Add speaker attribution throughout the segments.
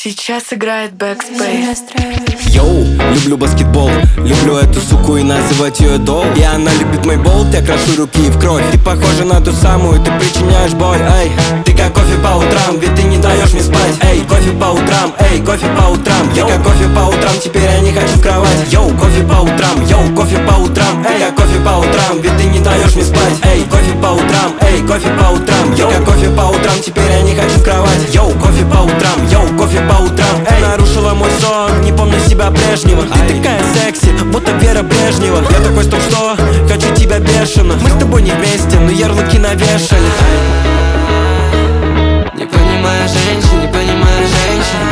Speaker 1: Сейчас играет Backspace.
Speaker 2: Йоу, люблю баскетбол, люблю эту суку и называть ее дол. И она любит мой болт, я крашу руки в кровь. Ты похожа на ту самую, ты причиняешь боль, эй. Ты как кофе по утрам, ведь ты не даешь мне спать. Эй, кофе по утрам, эй, кофе по утрам. Я как кофе по утрам, теперь я не хочу в кровать. Йоу, кофе по утрам, йоу, кофе по утрам. Эй, я кофе по утрам, ведь ты не даешь мне спать. Эй, кофе по утрам, эй, кофе по утрам. Я как кофе по утрам, теперь я не хочу в кровать. Йоу, кофе по утрам, йоу, кофе по утрам. Эй, нарушила мой сон, не помню себя прежнего. Ты такая секси, будто Вера Брежнева. Я такой, стоп, что? Хочу тебя бешено. Мы с тобой не вместе, но ярлыки навешали.
Speaker 3: Не понимаю женщин, не понимаю женщин.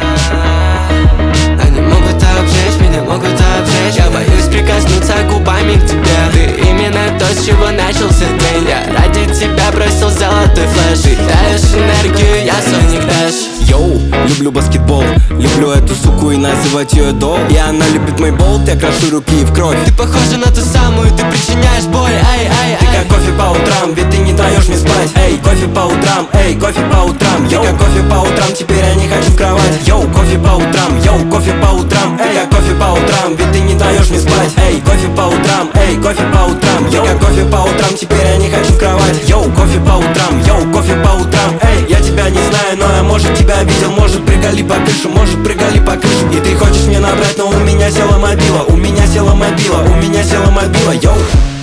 Speaker 3: Они могут обжечь меня, могут обжечь. Я боюсь прикоснуться губами к тебе. Ты именно то, с чего начался день. Я ради тебя бросил золотой флеш. Ты даешь энергию, я Соник Дэш.
Speaker 2: Йоу, люблю баскетбол, люблю эту суку и называть ее дол. И она любит мой болт, я крашу руки в кровь.
Speaker 3: Ты похожа на ту самую, ты причиняешь боль, эй, эй, эй.
Speaker 2: Ты как кофе по утрам, ведь ты не даешь мне спать. Эй, кофе по утрам, эй, кофе по утрам. Я как кофе по утрам, теперь я не хочу в кровать. Йоу, кофе по утрам, йоу, кофе по утрам. Эй, я кофе по утрам, ведь ты не даешь мне спать. Эй, кофе по утрам, эй, кофе по утрам. Я как кофе по утрам, теперь я не хочу в кровать. Йоу, кофе по утрам, йоу, кофе по утрам. Эй, я тебя не знаю, но я, может, тебя видел. Может, прыгали по крышу, может, прыгали по крышу. И ты хочешь мне набрать, но у меня села мобила. У меня села мобила, у меня села мобила, йоу.